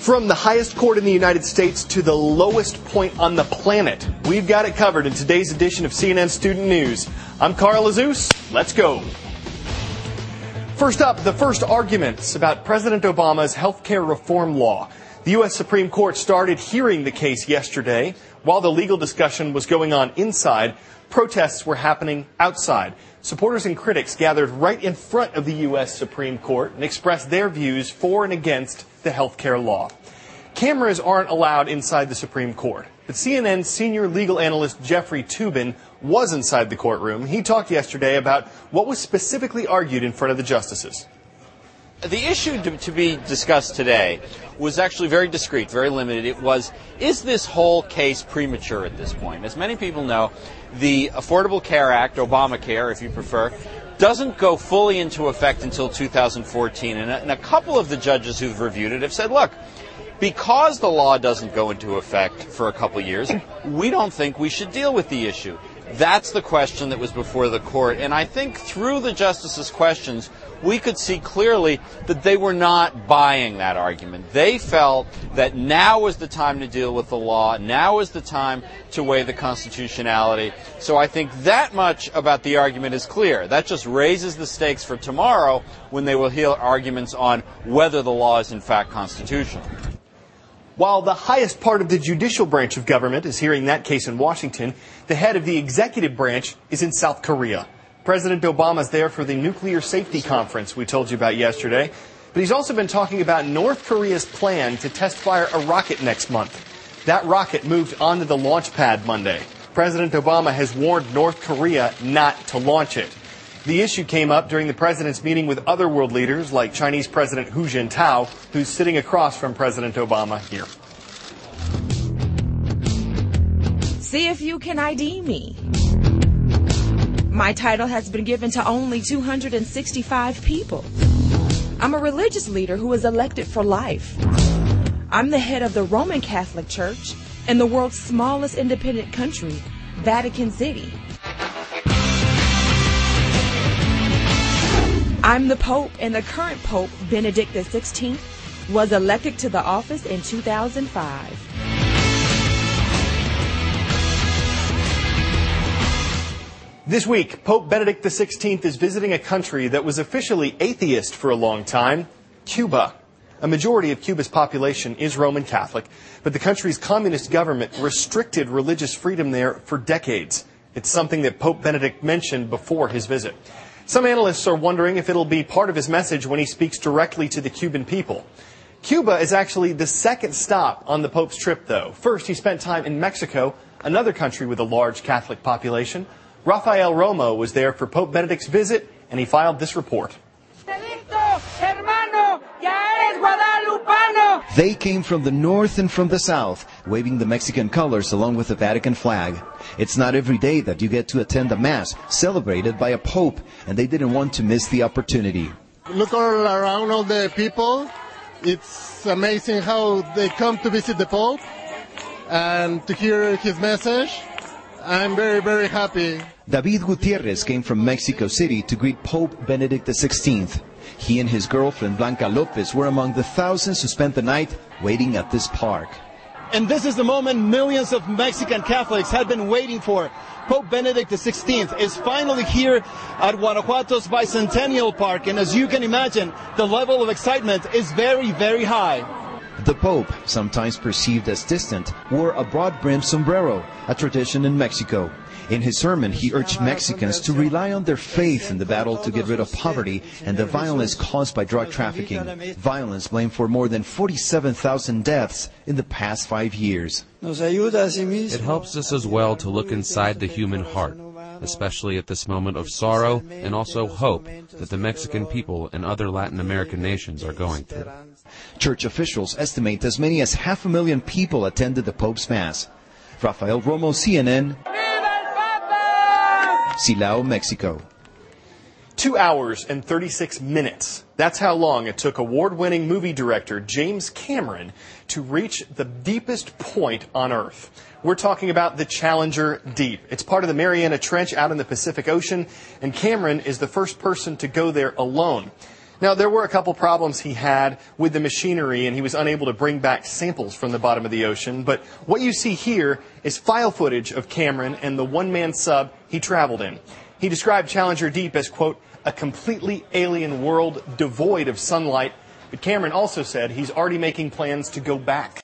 From the highest court in the United States to the lowest point on the planet, we've got it covered in today's edition of CNN Student News. I'm Carl Azus. Let's go. First up, the first arguments about President Obama's health care reform law. The U.S. Supreme Court started hearing the case yesterday. While the legal discussion was going on inside, protests were happening outside. Supporters and critics gathered right in front of the U.S. Supreme Court and expressed their views for and against the health care law. Cameras aren't allowed inside the Supreme Court, but CNN senior legal analyst Jeffrey Toobin was inside the courtroom. He talked yesterday about what was specifically argued in front of the justices. The issue to be discussed today was actually very discreet, very limited. It was, is this whole case premature at this point? As many people know, the Affordable Care Act, Obamacare if you prefer, doesn't go fully into effect until 2014. And a couple of the judges who've reviewed it have said, look, because the law doesn't go into effect for a couple of years, we don't think we should deal with the issue. That's the question that was before the court. And I think through the justices' questions, we could see clearly that they were not buying that argument. They felt that now was the time to deal with the law. Now is the time to weigh the constitutionality. So I think that much about the argument is clear. That just raises the stakes for tomorrow when they will hear arguments on whether the law is in fact constitutional. While the highest part of the judicial branch of government is hearing that case in Washington, the head of the executive branch is in South Korea. President Obama's there for the nuclear safety conference we told you about yesterday. But he's also been talking about North Korea's plan to test fire a rocket next month. That rocket moved onto the launch pad Monday. President Obama has warned North Korea not to launch it. The issue came up during the president's meeting with other world leaders like Chinese President Hu Jintao, who's sitting across from President Obama here. See if you can ID me. My title has been given to only 265 people. I'm a religious leader who is elected for life. I'm the head of the Roman Catholic Church in the world's smallest independent country, Vatican City. I'm the Pope, and the current Pope, Benedict XVI, was elected to the office in 2005. This week, Pope Benedict XVI is visiting a country that was officially atheist for a long time, Cuba. A majority of Cuba's population is Roman Catholic, but the country's communist government restricted religious freedom there for decades. It's something that Pope Benedict mentioned before his visit. Some analysts are wondering if it'll be part of his message when he speaks directly to the Cuban people. Cuba is actually the second stop on the Pope's trip, though. First, he spent time in Mexico, another country with a large Catholic population. Rafael Romo was there for Pope Benedict's visit, and he filed this report. They came from the north and from the south, waving the Mexican colors along with the Vatican flag. It's not every day that you get to attend a mass celebrated by a pope, and they didn't want to miss the opportunity. Look all around, all the people. It's amazing how they come to visit the Pope and to hear his message. I'm very, very happy. David Gutierrez came from Mexico City to greet Pope Benedict XVI. He and his girlfriend Blanca Lopez were among the thousands who spent the night waiting at this park. And this is the moment millions of Mexican Catholics had been waiting for. Pope Benedict XVI is finally here at Guanajuato's Bicentennial Park, and as you can imagine, the level of excitement is very, very high. The Pope, sometimes perceived as distant, wore a broad-brimmed sombrero, a tradition in Mexico. In his sermon, he urged Mexicans to rely on their faith in the battle to get rid of poverty and the violence caused by drug trafficking. Violence blamed for more than 47,000 deaths in the past 5 years. It helps us as well to look inside the human heart, especially at this moment of sorrow and also hope that the Mexican people and other Latin American nations are going through. Church officials estimate as many as 500,000 people attended the Pope's Mass. Rafael Romo, CNN, Silao, Mexico. 2 hours and 36 minutes. That's how long it took award-winning movie director James Cameron to reach the deepest point on Earth. We're talking about the Challenger Deep. It's part of the Mariana Trench out in the Pacific Ocean, and Cameron is the first person to go there alone. Now, there were a couple problems he had with the machinery, and he was unable to bring back samples from the bottom of the ocean. But what you see here is file footage of Cameron and the one-man sub he traveled in. He described Challenger Deep as, quote, a completely alien world devoid of sunlight. But Cameron also said he's already making plans to go back.